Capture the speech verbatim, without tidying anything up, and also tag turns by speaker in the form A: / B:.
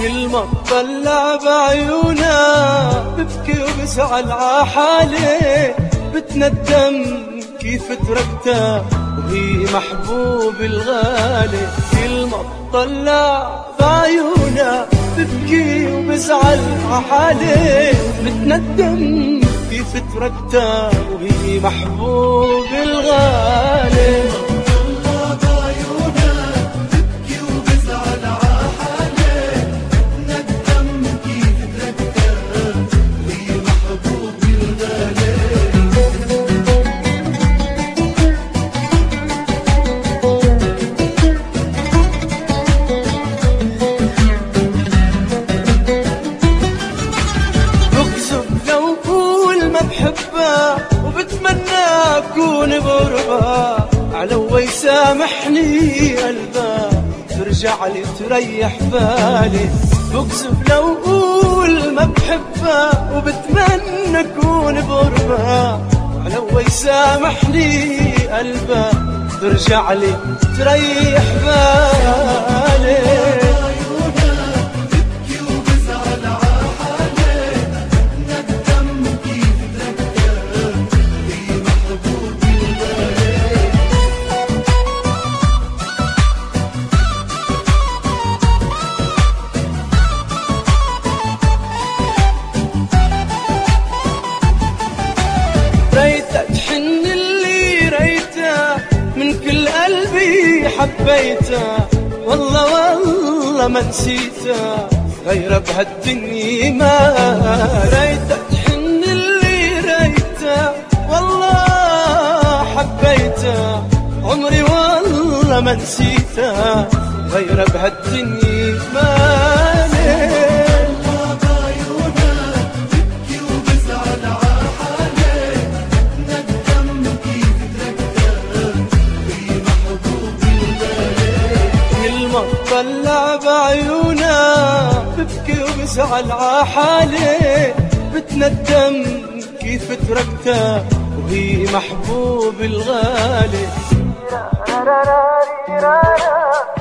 A: كل ما اطلع بعيونا ببكي وبزعل عحالي، بتندم كيف تركتها وهي محبوب الغالي. كل ما اطلع بعيونا ببكي وبزعل عحالي، بتندم كيف تركتها وهي محبوب الغالي. بحبها وبتمنى أكون بقربها، علو يسامحني قلبها ترجع لي تريح بالي. بكذب لو أقول ما بحبها وبتمنى أكون بقربها، علو يسامحني قلبها ترجع لي تريح بالي. ريتك تحن اللي ريته من كل قلبي حبيته، والله والله ما نسيته غير بهالدنيا ما. ريتك تحن اللي ريته والله حبيته، عمري والله ما نسيته غير بهالدنيا ما. طلع بعيونا ببكي وبزعل عحالي، بتندم كيف تركتها وهي محبوب الغالي.